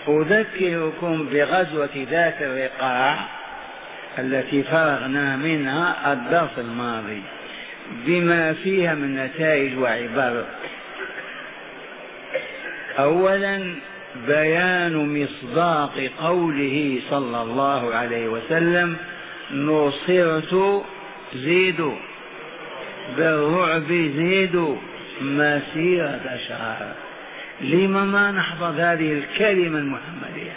أذكركم بغزوة ذات الرقاع التي فرغنا منها الدرس الماضي بما فيها من نتائج وعبر. أولا بيان مصداق قوله صلى الله عليه وسلم نصرت زيدوا بالرعب زيدوا مسيرة شهر. لما ما نحفظ هذه الكلمة المحمدية؟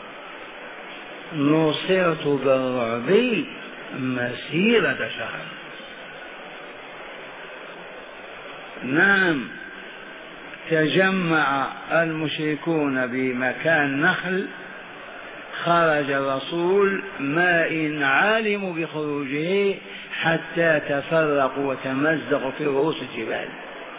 نصرت بالرعب مسيرة شهر. نعم، تجمع المشركون بمكان نخل، خرج الرسول ما إن علموا بخروجه حتى تفرقوا وتمزقوا في رؤوس الجبال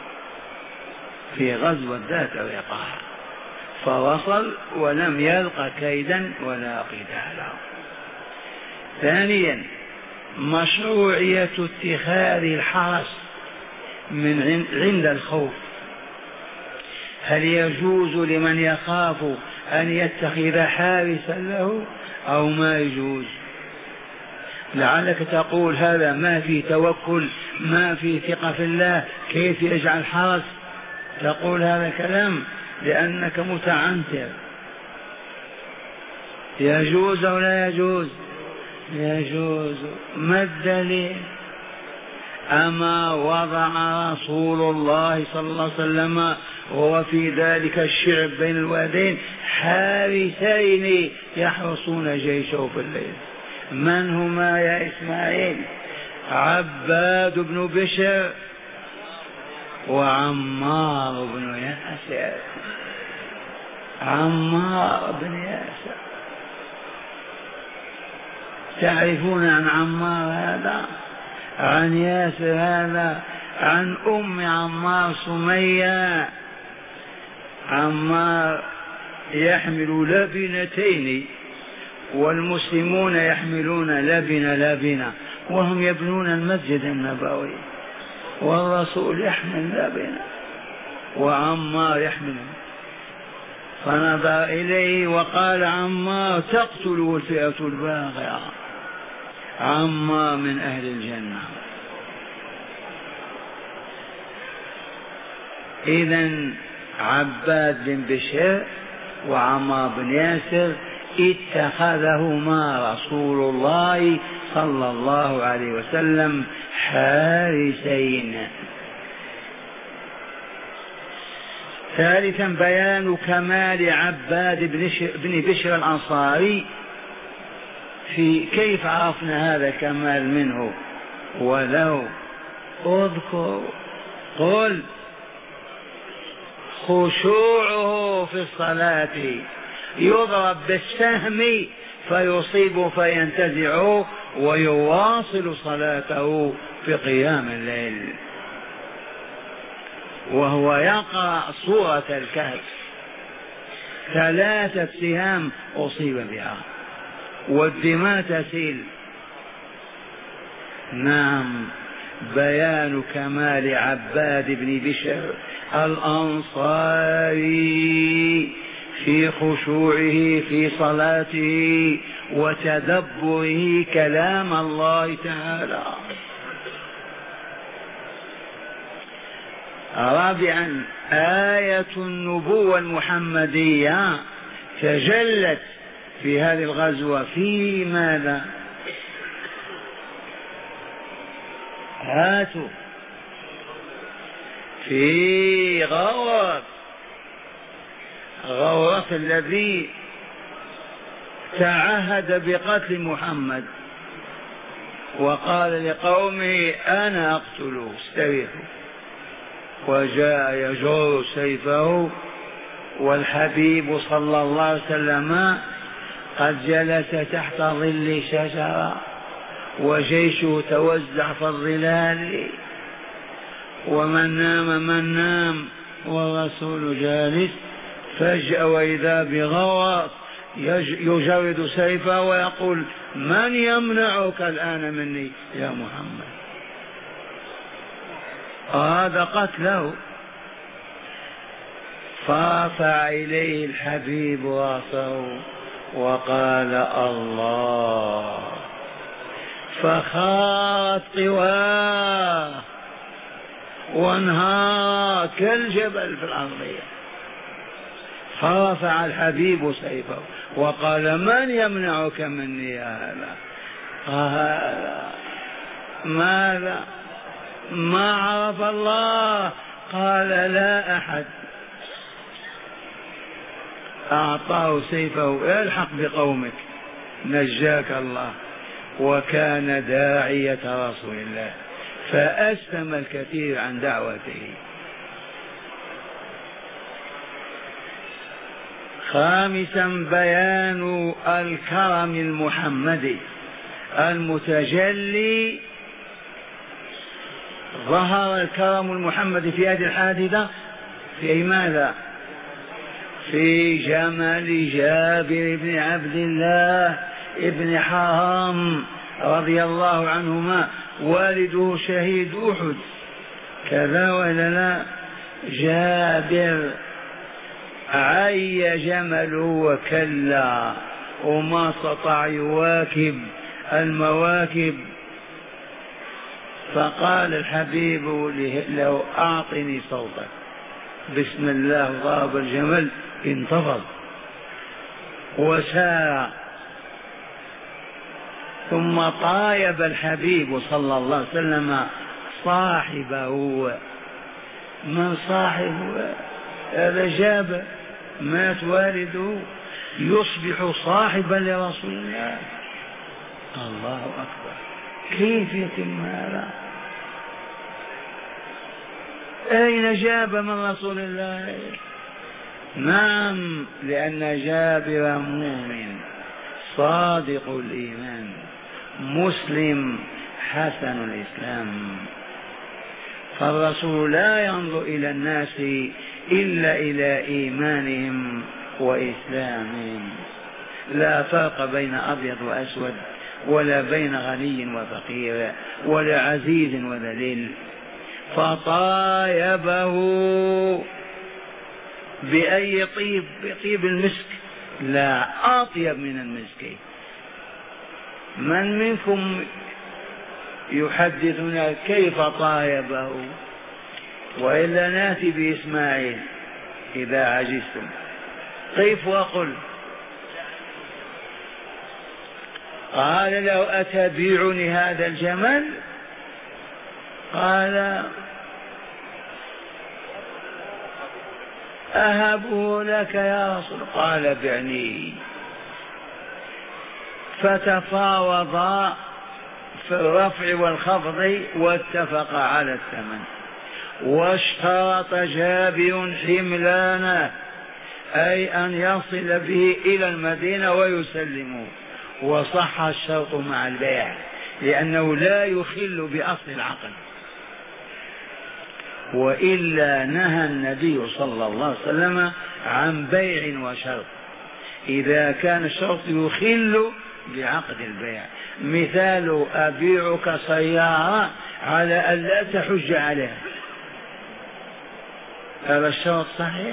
في غزوة ذات الرقاع، فوصل ولم يلق كيدا ولا قتالا. ثانيا مشروعية اتخاذ الحرس من عند الخوف. هل يجوز لمن يخاف أن يتخذ حارسا له أو ما يجوز؟ لعلك تقول هذا ما في توكل، ما في ثقة في الله، كيف يجعل حرس؟ تقول هذا كلام لأنك متعنتر. يجوز أو لا يجوز؟ يجوز. ما الدليل؟ أما وضع رسول الله صلى الله عليه وسلم وهو في ذلك الشعب بين الوادين حارسين يحرسون جيشه في الليل. من هما يا إسماعيل؟ عباد بن بشر وعمار بن ياسر. عمار بن ياسر، تعرفون عن عمار هذا؟ عن ياسر هذا؟ عن أم عمار سمية. عمار يحمل لبنتين والمسلمون يحملون لبنة وهم يبنون المسجد النبوي، والرسول يحمل لبنة وعمار يحمل. فنظر إليه وقال عمار تقتله الفئة الباغية. عمار من أهل الجنة. إذن عباد بن بشر وعمار بن ياسر اتخذهما رسول الله صلى الله عليه وسلم حارسين. ثالثا بيان كمال عباد بن بشر الأنصاري. في كيف عرفنا هذا الكمال منه؟ ولو اذكر قل خشوعه في الصلاة يضرب بالسهم فيصيب فينتزع ويواصل صلاته في قيام الليل وهو يقرأ سورة الكهف 3 سهام أصيب بها والدماء تسيل. نعم، بيان كمال عباد بن بشر الأنصاري في خشوعه في صلاته وتدبره كلام الله تعالى. رابعا آية النبوة المحمدية تجلت في هذه الغزوة في ماذا؟ هاتوا في غورة الذي تعهد بقتل محمد وقال لقومه أنا أقتله استريحوا، وجاء يجر سيفه والحبيب صلى الله عليه وسلم قد جلس تحت ظل شجرة وجيشه توزع في الظلال ومن نام والرسول جالس. فجأة وإذا بغوث يجرد سيفه ويقول من يمنعك الآن مني يا محمد؟ هذا قتله. فرفع إليه الحبيب رأسه وقال الله، فخارت طواه وانهار كالجبل في الأرضية. فرفع الحبيب سيفه وقال من يمنعك مني يا هذا؟ قال ماذا؟ ما عرف الله؟ قال لا أحد. أعطاه سيفه الحق بقومك نجاك الله. وكان داعية رسول الله فأسلم الكثير عن دعوته. خامسا بيان الكرم المحمدي المتجلي. ظهر الكرم المحمدي في هذه الحادثة في ماذا؟ في جمل جابر بن عبد الله ابن حرام رضي الله عنهما، والده شهيد أحد، كذا ولا لا؟ جابر عي جمله وكلا وما استطاع يواكب المواكب، فقال الحبيب له أعطني صوتك. بسم الله ضرب الجمل انتفض وسار. ثم طايب الحبيب صلى الله عليه وسلم صاحبه. من صاحبه؟ هذا جابر مات والده يصبح صاحبا لرسول الله. الله أكبر، كيف يتم هذا؟ أين جاب من رسول الله؟ نعم، لأن جابر مؤمن صادق الإيمان مسلم حسن الإسلام. فالرسول لا ينظر إلى الناس إلا إلى إيمانهم وإسلامهم، لا فرق بين أبيض وأسود، ولا بين غني وفقير، ولا عزيز وذليل. فطايبه بأي طيب؟ بطيب المسك؟ لا، أطيب من المسك. من منكم يحدثنا كيف طايبه؟ وإلا ناتي بإسماعيل إذا عجزتم. قف وقل. قال له أتبيعني هذا الجمل؟ قال أهبه لك يا رسول. قال بعني. فتفاوضا في الرفع والخفض واتفقا على الثمن. واشترط جابر حملانه، أي أن يصل به إلى المدينة ويسلمه. وصح الشرط مع البيع لأنه لا يخل بأصل العقد. وإلا نهى النبي صلى الله عليه وسلم عن بيع وشرط إذا كان الشرط يخل بعقد البيع. مثال أبيعك سيارة على أن لا تحج عليها، هذا الشرط صحيح.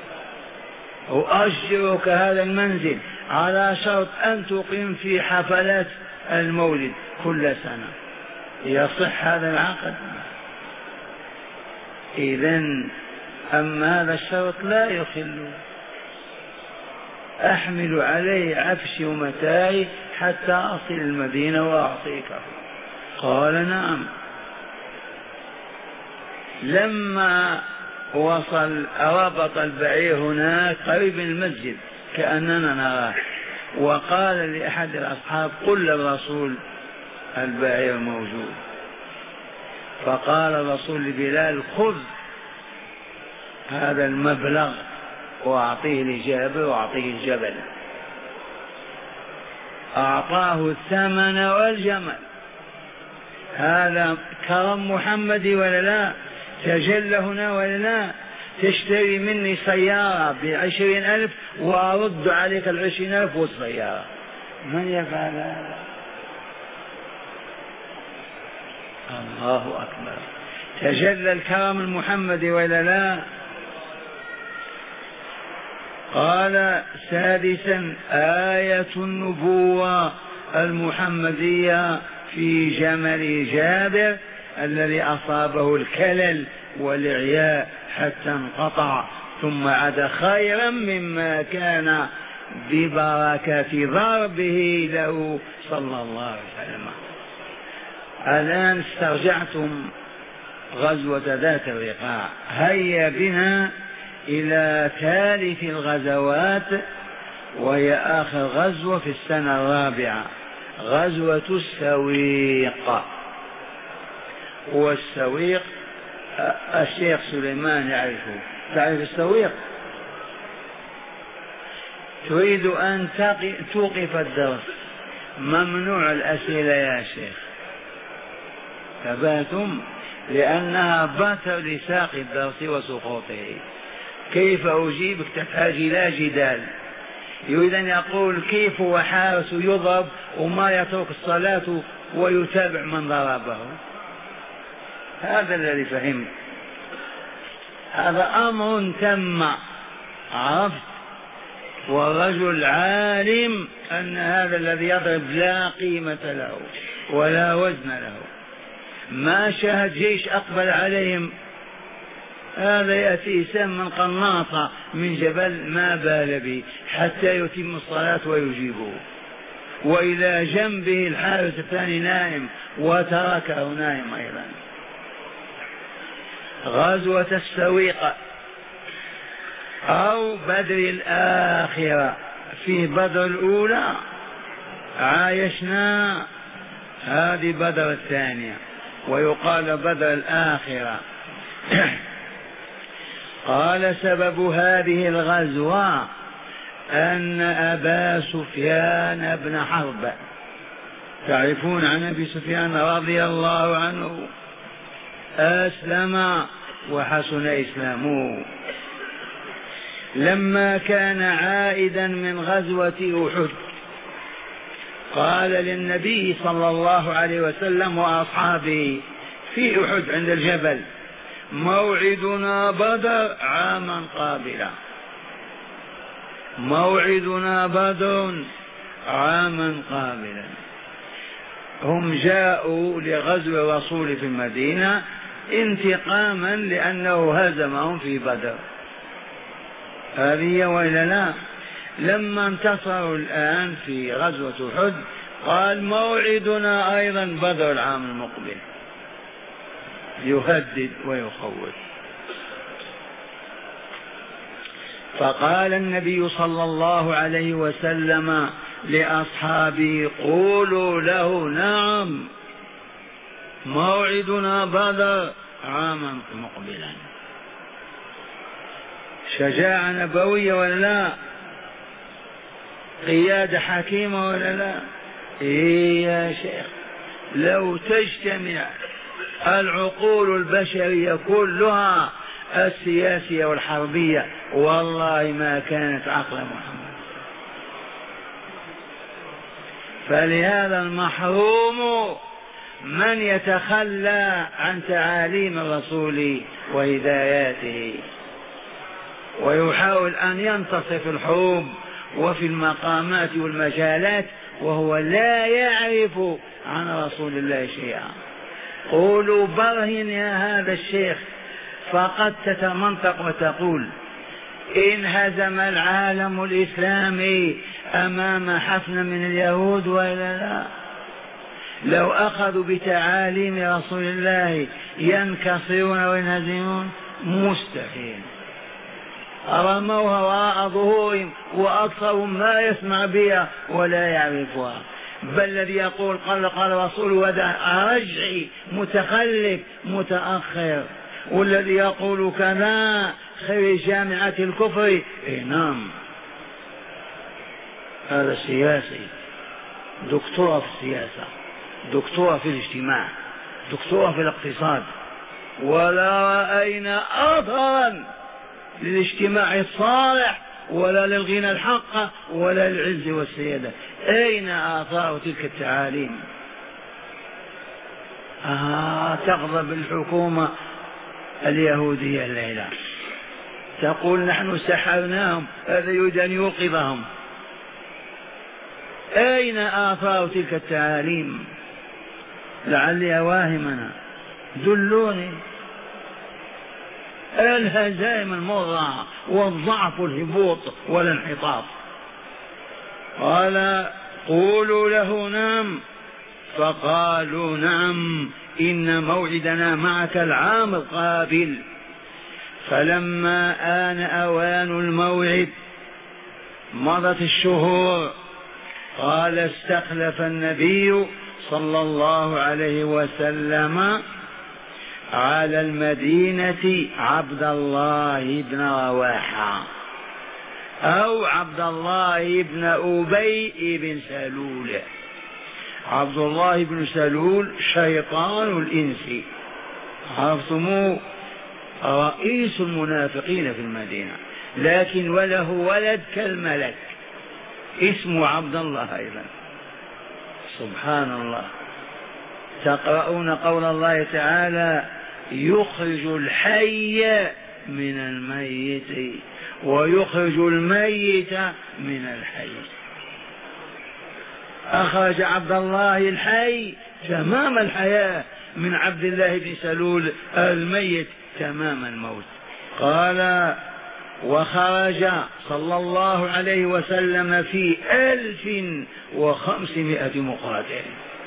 وأجرك هذا المنزل على شرط أن تقيم في حفلات المولد كل سنة، يصح هذا العقد؟ إذن أما هذا الشرط لا يخل. أحمل عليه عفشي ومتاعي حتى أصل المدينة وأعطيك. قال نعم. لما وصل ربط البعير هناك قريب من المسجد كأننا نراه، وقال لأحد الأصحاب قل للرسول البعير موجود. فقال الرسول لبلال خذ هذا المبلغ وأعطيه لجابر وأعطيه الجبل. أعطاه الثمن والجمل. هذا كرم محمدي ولا لا؟ تجلى هنا ولا لا؟ تشتري مني سيارة ب20,000 وأرد عليك 20,000 والسيارة. من يفعل هذا؟ الله أكبر. تجلى الكرم المحمدي ولا لا؟ قال سادسا آية النبوة المحمدية في جمل جابر الذي أصابه الكلل والإعياء حتى انقطع ثم عاد خيرا مما كان ببركة ضربه له صلى الله عليه وسلم. الآن استرجعتم غزوة ذات الرقاع، هيا بنا إلى ثالث الغزوات وهي آخر غزوة في السنة الرابعة، غزوة السويق. والسويق الشيخ سليمان يعرفه. تعرف السويق؟ تريد أن توقف الدرس، ممنوع الأسئلة يا شيخ، تباتم، لأنها بطر لساق الدرس وسقوطه. كيف أجيبك؟ تحتاج إلى جدال. يريد أن يقول كيف وحارس يضرب وما يترك الصلاة ويتابع من ضربه؟ هذا الذي فهمت، هذا أمر تم، عرفت؟ والرجل عالم أن هذا الذي يضرب لا قيمة له ولا وزن له. ما شاهد جيش أقبل عليهم، هذا يأتي سم من قناطة من جبل ما بال به حتى يتم الصلاة ويجيبه، وإلى جنبه الحارس الثاني نائم وتركه نائم أيضا. غزوة السويق أو بدر الآخرة. في بدر الأولى عايشنا، هذه بدر الثانية، ويقال بدر الآخرة. قال سبب هذه الغزوة أن أبا سفيان بن حرب، تعرفون عن أبي سفيان رضي الله عنه، أسلم وحسن إسلامه. لما كان عائدا من غزوة أحد قال للنبي صلى الله عليه وسلم وأصحابه في أحد عند الجبل: موعدنا بدر عاما قابلا، موعدنا بدر عاما قابلا. هم جاءوا لغزو الرسول في المدينة انتقاما لأنه هزمهم في بدر، هذه وإلا لا؟ لما انتصروا الآن في غزوة أحد قال موعدنا أيضا بدر العام المقبل، يهدد ويخوف. فقال النبي صلى الله عليه وسلم لأصحابه: قولوا له نعم، موعدنا بدر عاما مقبلا. شجاعة نبوية ولا لا؟ قيادة حكيمة ولا لا؟ إيه يا شيخ، لو تجتمع العقول البشرية كلها السياسية والحربية والله ما كانت عقل محمد. فلهذا المحروم من يتخلى عن تعاليم الرسول وهداياته ويحاول أن ينتصر في الحروب وفي المقامات والمجالات وهو لا يعرف عن رسول الله شيئا. قولوا برهن يا هذا الشيخ، فقد تتمنطق وتقول: إن هزم العالم الإسلامي أمام حفنة من اليهود وإلا لا؟ لو أخذوا بتعاليم رسول الله ينكسرون وينهزمون؟ مستحيل. رموها وراء ظهورهم وأكثرهم ما يسمع بها ولا يعرفها. بل الذي يقول قال رسول ودع رجعي متخلف متأخر، والذي يقول كذا خير جامعة الكفر. نعم، هذا سياسي، دكتورة في السياسة، دكتورة في الاجتماع، دكتورة في الاقتصاد، ولا رأينا أثرا للاجتماع الصالح ولا للغنى الحق ولا للعز والسيادة. أين آثار تلك التعاليم؟ تغضب الحكومة اليهودية الليلة، تقول نحن سحرناهم، هذا يريد أن يوقظهم. أين آثار تلك التعاليم؟ لعلي أواهمنا، دلوني. الهزائم المرة والضعف والهبوط والانحطاط. قال قولوا له نعم، فقالوا نعم إن موعدنا معك العام القابل. فلما آن أوان الموعد مضت الشهور، قال استخلف النبي صلى الله عليه وسلم على المدينة عبد الله بن رواحة أو عبد الله بن أبي بن سلول. عبد الله بن سلول شيطان الإنس، عرفتموه، رئيس المنافقين في المدينة، لكن وله ولد كالملك اسمه عبد الله أيضا. سبحان الله. تقرؤون قول الله تعالى يخرج الحي من الميت ويخرج الميت من الحي. أخرج عبد الله الحي تمام الحياة من عبد الله بن سلول الميت تمام الموت. قال وخرج صلى الله عليه وسلم في 1500 مقاتل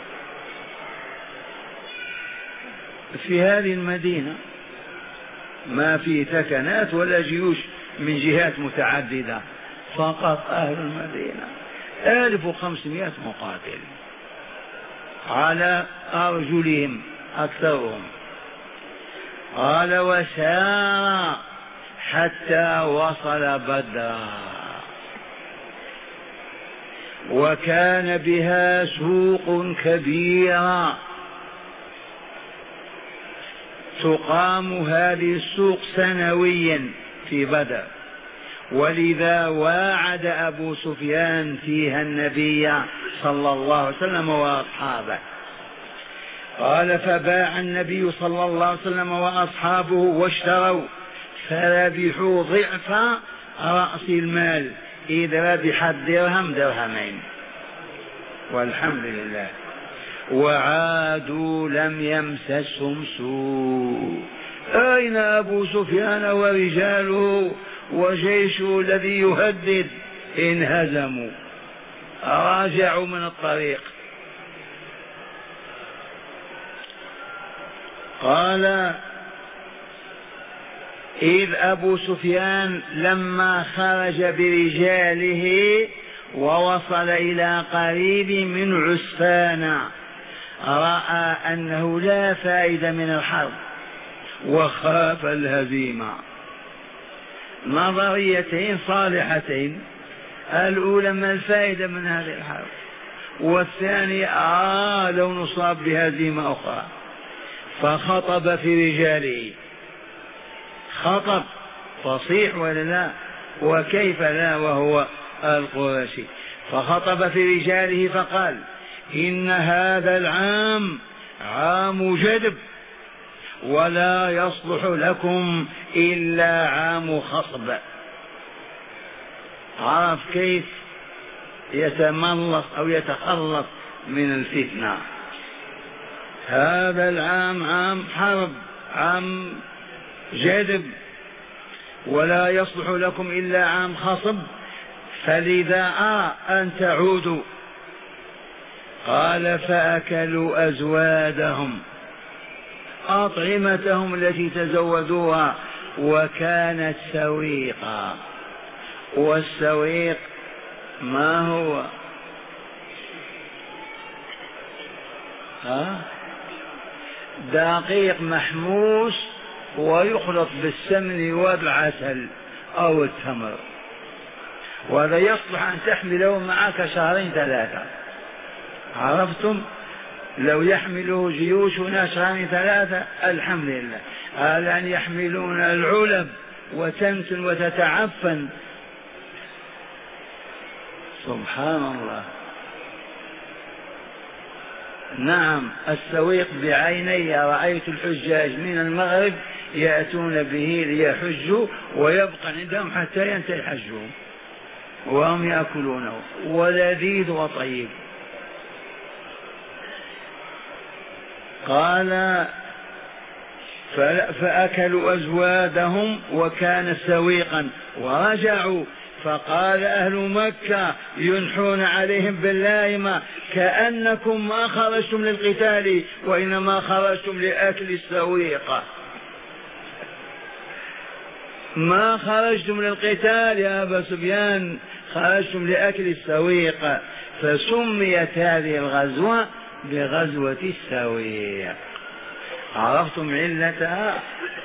في هذه المدينة، ما في ثكنات ولا جيوش من جهات متعددة، فقط أهل المدينة 1500 مقاتل على أرجلهم أكثرهم. قال وسار حتى وصل بدرا، وكان بها سوق كبيرة تقام هذه السوق سنويا في بدر، ولذا واعد أبو سفيان فيها النبي صلى الله عليه وسلم وأصحابه. قال فباع النبي صلى الله عليه وسلم وأصحابه واشتروا، فربحوا ضعف رأس المال، إذ ربح الدرهم درهمين والحمد لله. وعادوا لم يمسسهم سوء. أين أبو سفيان ورجاله وجيشه الذي يهدد؟ انهزموا، راجعوا من الطريق. قال إذ أبو سفيان لما خرج برجاله ووصل إلى قريب من عسفان رأى أنه لا فائدة من الحرب وخاف الهزيمة. نظريتين صالحتين، الأولى ما الفائدة من هذه الحرب، والثانية لو نصاب بهزيمة أخرى. فخطب في رجاله، خطب فصيح ولا لا؟ وكيف لا وهو القرشي. فخطب في رجاله فقال إن هذا العام عام جدب، ولا يصلح لكم إلا عام خصب. عرف كيف يتملص أو يتخلص من الفتنة. هذا العام عام حرب، عام جدب، ولا يصلح لكم إلا عام خصب، فلذا أن تعودوا. قال فأكلوا أزوادهم، أطعمتهم التي تزودوها، وكانت سويقا. والسويق ما هو؟ دقيق محموس ويخلط بالسمن والعسل أو التمر، وهذا يصلح أن تحمله معك شهرين ثلاثة. عرفتم؟ لو يحمله جيوشنا شهرين ثلاثة الحمد لله. الآن يحملون العلب وتنتن وتتعفن. سبحان الله. نعم السويق بعيني رأيت الحجاج من المغرب يأتون به ليحجوا ويبقى عندهم حتى ينتهي حجهم وهم يأكلونه، ولذيذ وطيب. قال فأكلوا أزوادهم وكان سويقا ورجعوا، فقال أهل مكة ينحون عليهم بالله ما كأنكم ما خرجتم للقتال وإنما خرجتم لأكل السويقة، ما خرجتم للقتال يا أبا سفيان، خرجتم لأكل السويقة. فسميت هذه الغزوة بغزوة السويق. عرفتم علتها؟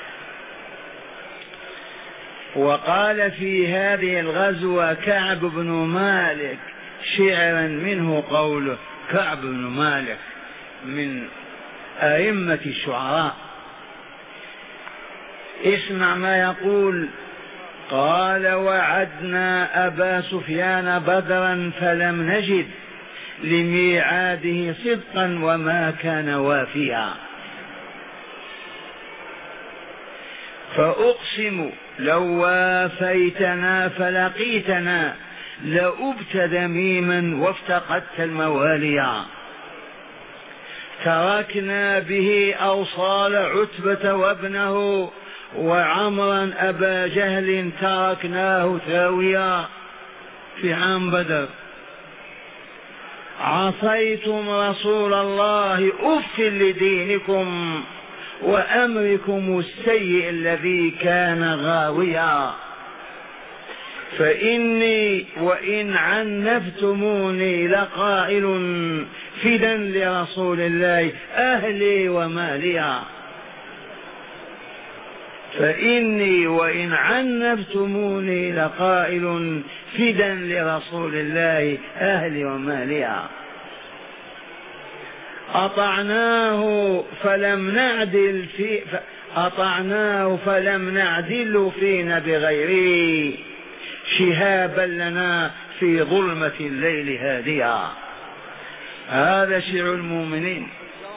وقال في هذه الغزوة كعب بن مالك شعرا منه قوله، كعب بن مالك من أئمة الشعراء، اسمع ما يقول. قال وعدنا أبا سفيان بدرا فلم نجد لميعاده صدقا وما كان وافيا، فأقسم لو وافيتنا فلقيتنا لأبت ذميما وافتقدت المواليا، تركنا به أوصال عتبة وابنه وعمرا أبا جهل تركناه ثاويا في عام بدر. عصيتم رسول الله أف لدينكم وأمركم السيء الذي كان غاويا، فإني وإن عنفتموني لقائل فدا لرسول الله أهلي وماليا، فإني وإن عنفتموني لقائل فدا لرسول الله أهلي وماليا. أطعناه فلم نعدل فينا بغيره شهابا لنا في ظلمة الليل هاديا. هذا شعر المؤمنين.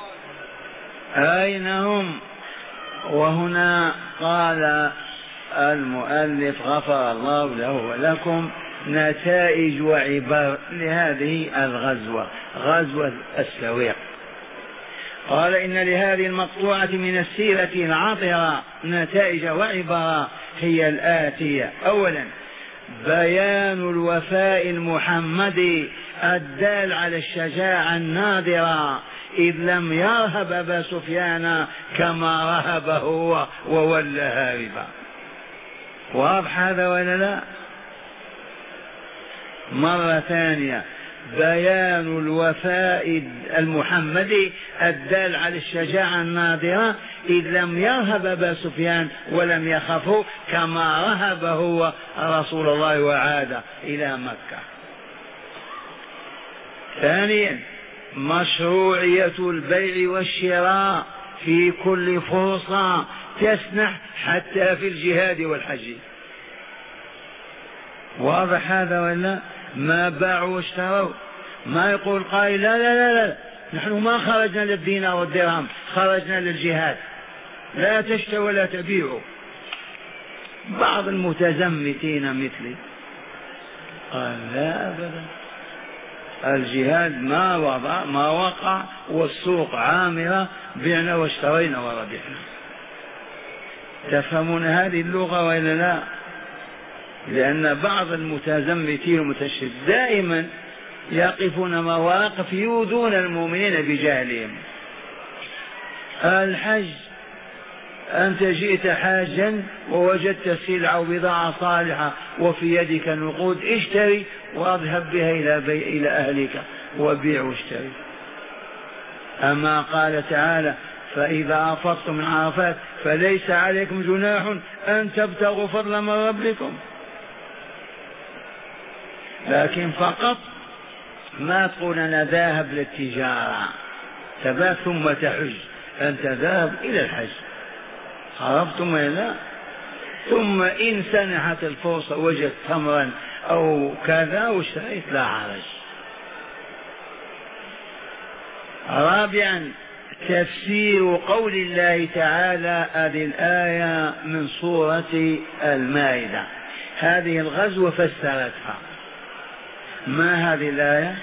أين هم؟ وهنا قال المؤلف غفر الله له ولكم نتائج وعبر لهذه الغزوة، غزوة السويق. قال إن لهذه المقطوعة من السيرة العطرة نتائج وعبر هي الآتية. أولا بيان الوفاء المحمدي الدال على الشجاعة النادرة، إذ لم يرهب أبا سفيان كما رهب هو وولى هاربا. واضح هذا ولا لا؟ مرة ثانية بيان الوفاء المحمدي الدال على الشجاعة النادرة، إذ لم يرهب أبا سفيان ولم يخفه كما رهب هو رسول الله وعاد إلى مكة. ثانيا مشروعية البيع والشراء في كل فرصة تسنح حتى في الجهاد والحج. واضح هذا ولا؟ ما باعوا واشتروا، ما يقول قائل لا لا لا لا نحن ما خرجنا للدينار والدرهم، خرجنا للجهاد، لا تشتروا ولا تبيعوا. بعض المتزمتين مثلي قال لا أبدا، الجهاد ما وقع والسوق عامرة، بعنا واشترينا وربحنا. تفهمون هذه اللغة وإلا لا؟ لأن بعض المتزمتين المتشددين دائما يقفون مواقف يؤذون المؤمنين بجهلهم. الحج أنت جئت حاجا ووجدت سلعة وبضاعة صالحة وفي يدك نقود، اشتري واذهب بها إلى أهلك وبيع واشتري. أما قال تعالى فإذا أفضتم من عرفات فليس عليكم جناح أن تبتغوا فضلا من ربكم، لكن فقط ما تقول أنا ذاهب للتجارة تبات ثم تحج، أنت ذاهب إلى الحج. عرفتم ولا؟ ثم إن سنحت الفرصة وجدت تمرا أو كذا واشتريت لا حرج. رابعا تفسير قول الله تعالى. هذه الآية من سورة المائدة، هذه الغزوة فسرتها. ما هذه الآية؟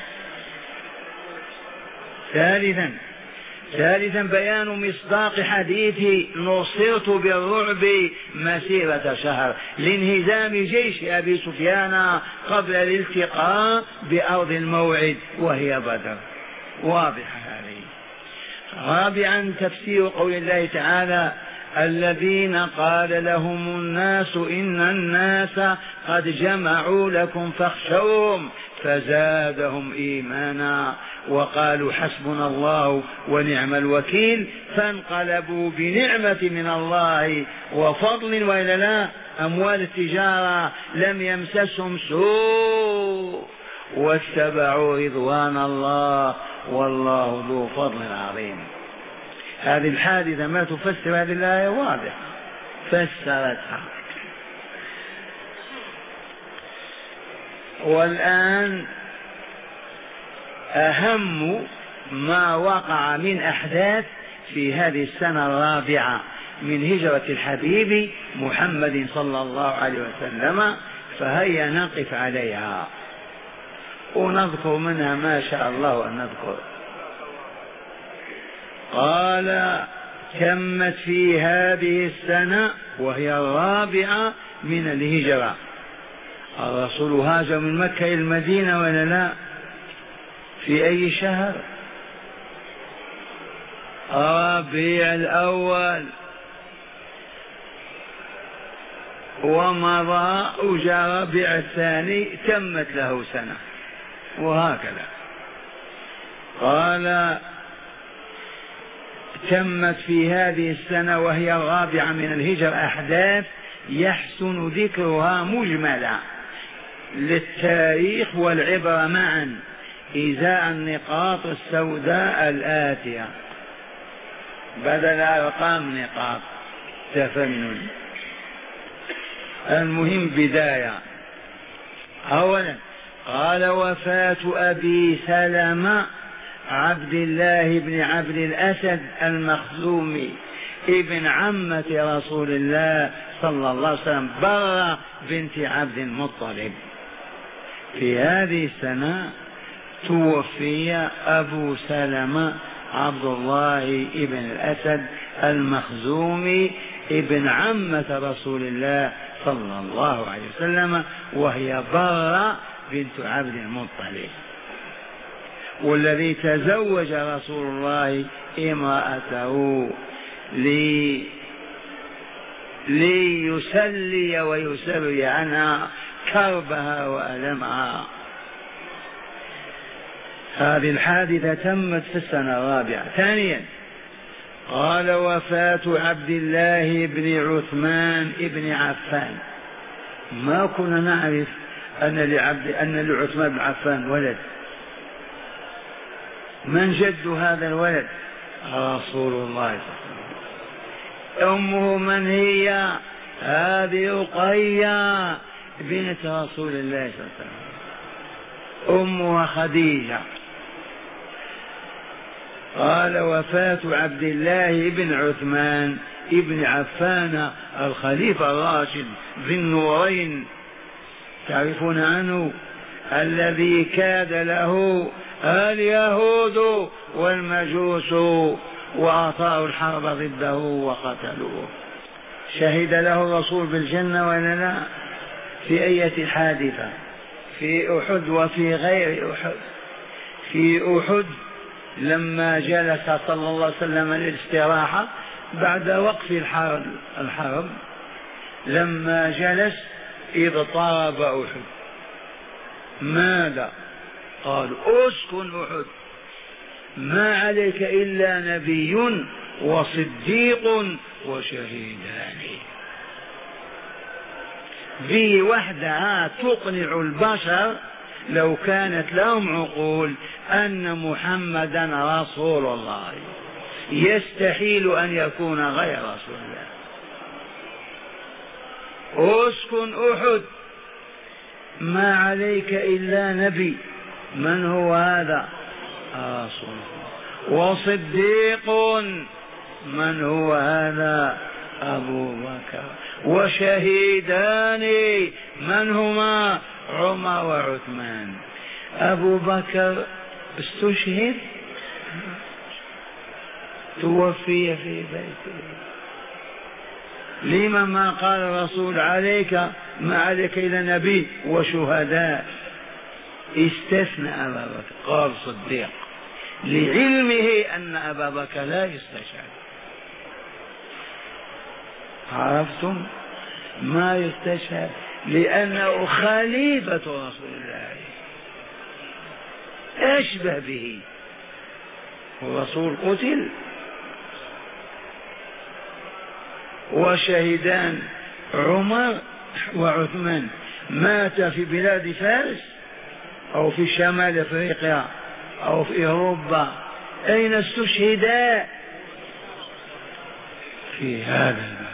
ثالثا بيان مصداق حديث نصرت بالرعب مسيرة شهر لانهزام جيش أبي سفيان قبل الالتقاء بأرض الموعد وهي بدر. واضحة هذه. رابعا تفسير قول الله تعالى الذين قال لهم الناس إن الناس قد جمعوا لكم فاخشوهم فزادهم إيمانا وقالوا حسبنا الله ونعم الوكيل فانقلبوا بنعمة من الله وفضل وإلى لا أموال التجارة لم يمسسهم سوء واتبعوا رضوان الله والله ذو فضل عظيم. هذه الحادثة ما تفسر هذه الآية؟ واضحة فسرتها. والآن أهم ما وقع من أحداث في هذه السنة الرابعة من هجرة الحبيب محمد صلى الله عليه وسلم، فهيا نقف عليها ونذكر منها ما شاء الله أن نذكر. قال تمت في هذه السنة وهي الرابعة من الهجرة. الرسول هاجر من مكة إلى المدينة ولا لا؟ في أي شهر؟ ربيع الأول، ومضى وجاء ربيع الثاني تمت له سنة، وهكذا. قال تمت في هذه السنة وهي الرابعة من الهجرة أحداث يحسن ذكرها مجملة للتاريخ والعبرة معا إزاء النقاط السوداء الآتية بدل أرقام نقاط تفنن. المهم بداية. أولا قال وفاة أبي سلمة عبد الله بن عبد الأسد المخزومي ابن عمة رسول الله صلى الله عليه وسلم برة بنت عبد المطلب. في هذه السنة توفي أبو سلمة عبد الله ابن الأسد المخزومي ابن عمة رسول الله صلى الله عليه وسلم، وهي برة بنت عبد المطلب، والذي تزوج رسول الله امرأته ليسلي ويسري عنها كربها وألمها. هذه الحادثة تمت في السنة الرابعة. ثانيا قال وفاة عبد الله بن عثمان بن عفان. ما كنا نعرف أن لعثمان بن عفان ولد. من جد هذا الولد؟ رسول الله صلى الله عليه وسلم. أمه من هي؟ هذه رقية بنت رسول الله صلى الله عليه وسلم، أمها خديجة. قال وفاة عبد الله بن عثمان ابن عفان الخليفة الراشد ذي النورين، تعرفون عنه، الذي كاد له اليهود والمجوس وأطاعوا الحرب ضده وقتلوه. شهد له الرسول بالجنة ولا لا؟ في أية حادثة؟ في أحد وفي غير أحد. في أحد لما جلس صلى الله عليه وسلم للاستراحة بعد وقف الحرب، لما جلس إذ طاب أحد. ماذا قال؟ اسكن أحد، ما عليك إلا نبي وصديق وشهيدان. ذي وحدها تقنع البشر لو كانت لهم عقول أن محمدا رسول الله، يستحيل أن يكون غير رسول الله. اسكن أحد، ما عليك إلا نبي. من هو هذا؟ رسول الله. وصديق. من هو هذا؟ أبو بكر. وشهيدان. من هما؟ عمر وعثمان. أبو بكر استشهد، توفي في بيته. لما ما قال الرسول عليك ما عليك إلى نبي وشهداء؟ استثنى أبا بكر، قال صديق، لعلمه أن أبا بكر لا يستشهد. عرفتم؟ ما يستشهد لأنه خليفة رسول الله، أشبه به. الرسول قتل. وشهدان عمر وعثمان مات في بلاد فارس أو في شمال أفريقيا أو في أوروبا. أين استشهدا؟ في هذا المكان.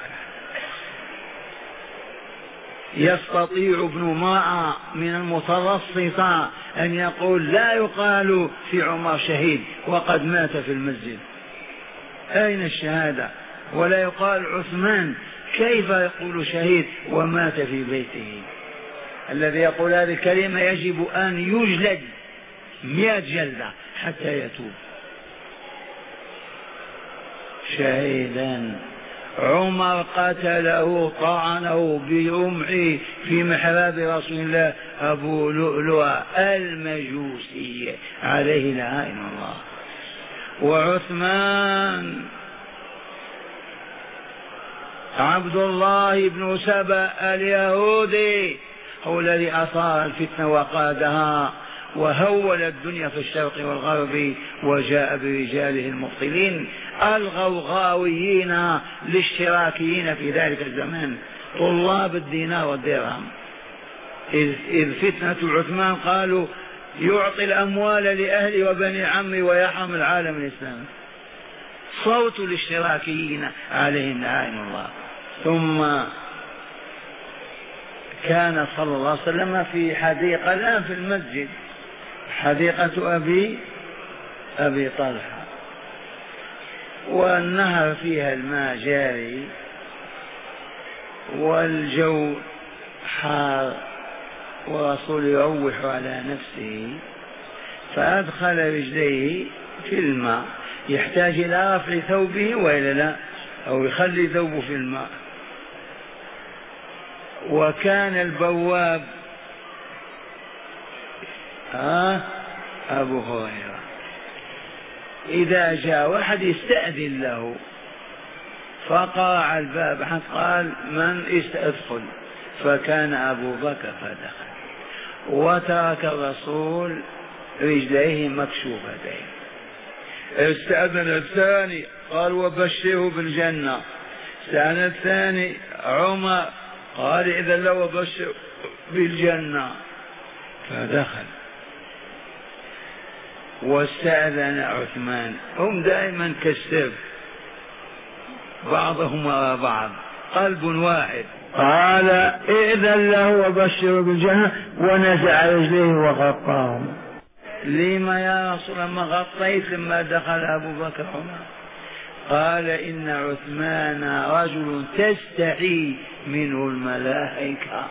يستطيع ابن معا من المتوسطة أن يقول لا يقال في عمر شهيد وقد مات في المسجد. أين الشهادة؟ ولا يقال عثمان كيف يقول شهيد ومات في بيته؟ الذي يقول هذه الكلمة يجب أن يجلد 100 جلدة حتى يتوب. شهيدا. عمر قتله، طعنه برمحه في محراب رسول الله أبو لؤلؤة المجوسي عليه لعائن الله. وعثمان عبد الله بن سبأ اليهودي هو الذي أثار الفتنة وقادها وهول الدنيا في الشرق والغرب، وجاء برجاله المبطلين الغوغاويين الاشتراكيين في ذلك الزمان، طلاب الدينار والدرهم. إذ فتنة عثمان قالوا يعطي الأموال لأهل وبني عمي ويحرم العالم الإسلامي. صوت الاشتراكيين عليهم لعائن الله. ثم كان صلى الله عليه وسلم في حديقة الآن في المسجد، حديقة أبي طلحة، والنهر فيها الماء جاري والجو حار، ورسول يروح على نفسه فأدخل رجليه في الماء، يحتاج إلى رفع ثوبه وإلا لا، أو يخلي ثوبه في الماء. وكان البواب أبو هريرة، إذا جاء واحد يستأذن له فقرع الباب حتى قال من استأدخل، فكان أبو بكر فدخل، وترك الرسول رجليه مكشوفتين. استأذن الثاني قال وبشره بالجنة. استأذن الثاني عمر قال إذا لو بشر بالجنة، فدخل. واستأذن عثمان. هم دائما كالسر، بعضهم وراء بعض، قلب واحد. قال إذن له وبشر بالجنة، ونزع رجليه وغطاهم. لما يا رسول الله ما غطيت لما دخل أبو بكر عمر؟ قال إن عثمان رجل تستحي منه الملائكة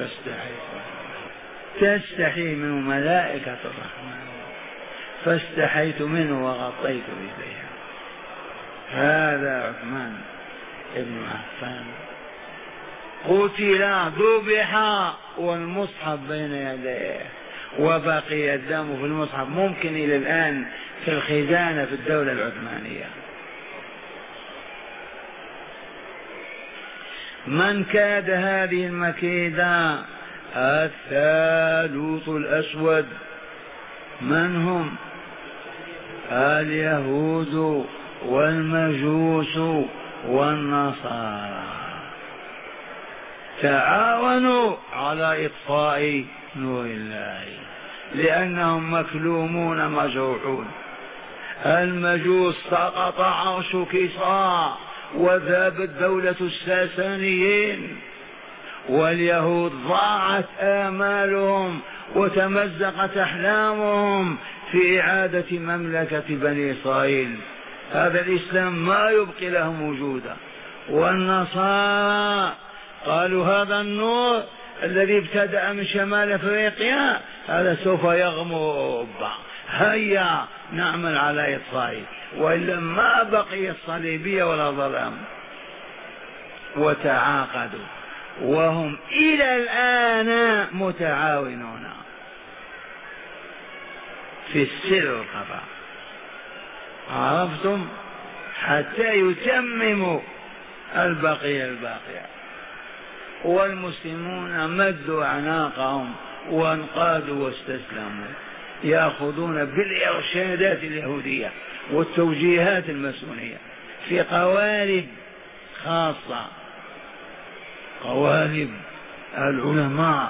تستحي منه ملائكة الرحمن، فاستحيت منه وغطيت رجليه. هذا عثمان ابن عفان قتل ذبح والمصحف بين يديه، وبقي الدم في المصحف ممكن إلى الآن في الخزانة في الدولة العثمانية. من كاد هذه المكيدة؟ الثالوث الأسود. من هم؟ اليهود والمجوس والنصارى، تعاونوا على إطفاء نور الله لأنهم مكلومون مجروحون. المجوس سقط عرش كسرى وذابت دولة الساسانيين، واليهود ضاعت آمالهم وتمزقت أحلامهم في إعادة مملكة بني إسرائيل. هذا الإسلام ما يبقي لهم وجودا. والنصارى قالوا هذا النور الذي ابتدأ من شمال أفريقيا هذا سوف يغمر، هيا نعمل على إطفائه، وإلا ما بقي الصليبية ولا ظلام. وتعاقدوا وهم إلى الآن متعاونون في السر والخفاء. عرفتم؟ حتى يتمموا البقية. والمسلمون مدوا أعناقهم وانقادوا واستسلموا، يأخذون بالإرشادات اليهودية والتوجيهات الماسونية في قوالب خاصة، قوالب العلماء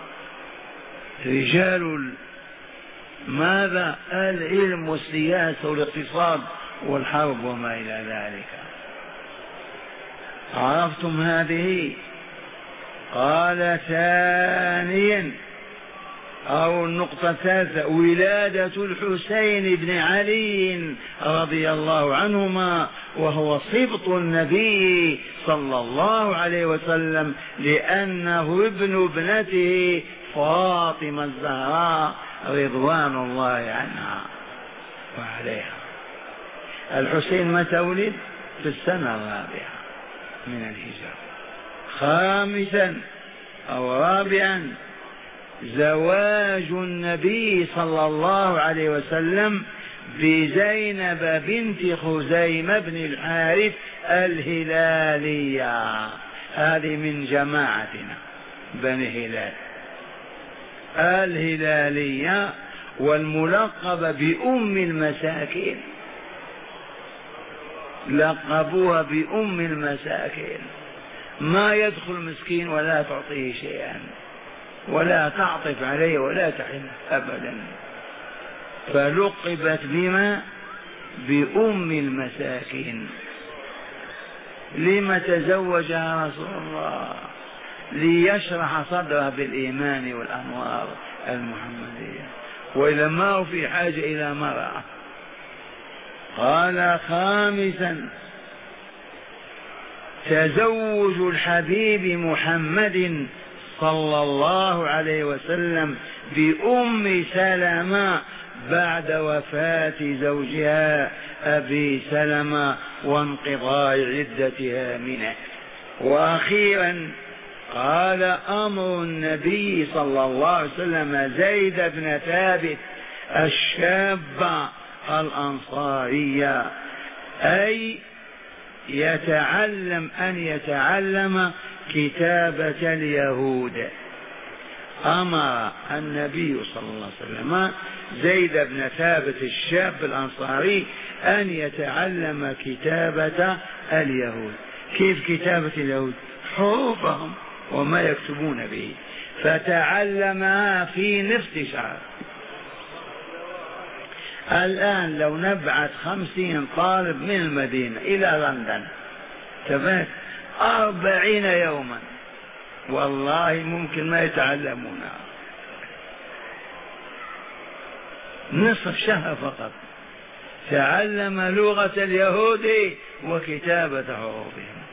رجال ماذا؟ العلم والسياسة والاقتصاد والحرب وما إلى ذلك. عرفتم هذه؟ قال ثانيا أو النقطة الثالثة ولادة الحسين بن علي رضي الله عنهما، وهو سبط النبي صلى الله عليه وسلم، لأنه ابن ابنته فاطمة الزهراء رضوان الله عنها وعليها. الحسين متى ولد؟ في السنة الرابعة من الهجرة. خامسا أو رابعا زواج النبي صلى الله عليه وسلم بزينب بنت خزيمة بن الحارث الهلالية، هذه من جماعتنا بني هلال الهلالية، والملقبة بأم المساكين، لقبوها بأم المساكين، ما يدخل مسكين ولا تعطيه شيئا ولا تعطف عليه ولا تحن أبدا، فلقبت بما؟ بأم المساكين. لما تزوجها رسول الله؟ ليشرح صدرها بالإيمان والأنوار المحمدية، وإذا ما هو في حاجة إلى مرأة. قال خامسا تزوج الحبيب محمد صلى الله عليه وسلم بأم سلمة بعد وفاة زوجها أبي سلمة وانقضاء عدتها منه. وأخيرا قال أمر النبي صلى الله عليه وسلم زيد بن ثابت الشاب الأنصاري أي يتعلم كتابة اليهود. أمر النبي صلى الله عليه وسلم زيد بن ثابت الشاب الأنصاري أن يتعلم كتابة اليهود. كيف كتابة اليهود؟ حروفهم وما يكتبون به، فتعلمها في نصف شهر. الآن لو نبعث 50 طالب من المدينة إلى لندن تفهم 40 يوما والله ممكن ما يتعلمونها، نصف شهر فقط تعلم لغة اليهود وكتابة حروفهم.